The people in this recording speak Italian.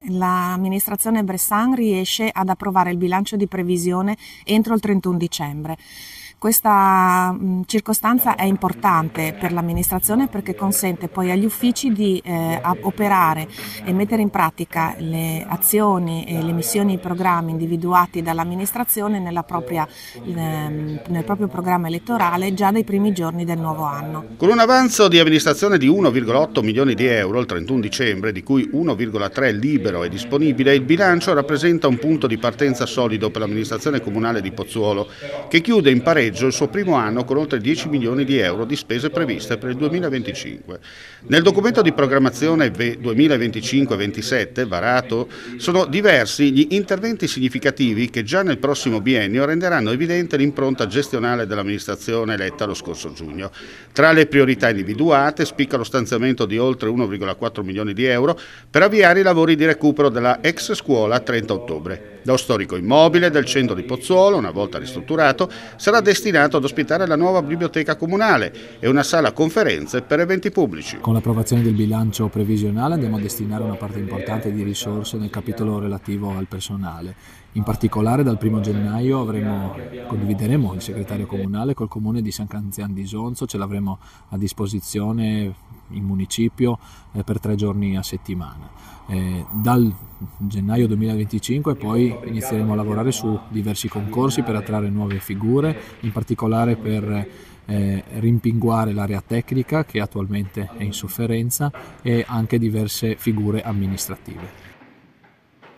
l'amministrazione Bressan riesce ad approvare il bilancio di previsione entro il 31 dicembre. Questa circostanza è importante per l'amministrazione perché consente poi agli uffici di operare e mettere in pratica le azioni e le missioni e i programmi individuati dall'amministrazione nel proprio programma elettorale già dai primi giorni del nuovo anno. Con un avanzo di amministrazione di 1,8 milioni di euro il 31 dicembre, di cui 1,3 libero e disponibile, il bilancio rappresenta un punto di partenza solido per l'amministrazione comunale di Pozzuolo, che chiude in pareggio il suo primo anno con oltre 10 milioni di euro di spese previste per il 2025. Nel documento di programmazione 2025-27 varato sono diversi gli interventi significativi che già nel prossimo biennio renderanno evidente l'impronta gestionale dell'amministrazione eletta lo scorso giugno. Tra le priorità individuate spicca lo stanziamento di oltre 1,4 milioni di euro per avviare i lavori di recupero della ex scuola 30 ottobre. Lo storico immobile del centro di Pozzuolo, una volta ristrutturato, sarà destinato ad ospitare la nuova biblioteca comunale e una sala conferenze per eventi pubblici. Con l'approvazione del bilancio previsionale andiamo a destinare una parte importante di risorse nel capitolo relativo al personale. In particolare dal 1 gennaio condivideremo il segretario comunale col comune di San Canzian di Isonzo, ce l'avremo a disposizione in municipio per 3 giorni a settimana. Dal gennaio 2025 poi inizieremo a lavorare su diversi concorsi per attrarre nuove figure, in particolare per rimpinguare l'area tecnica che attualmente è in sofferenza e anche diverse figure amministrative.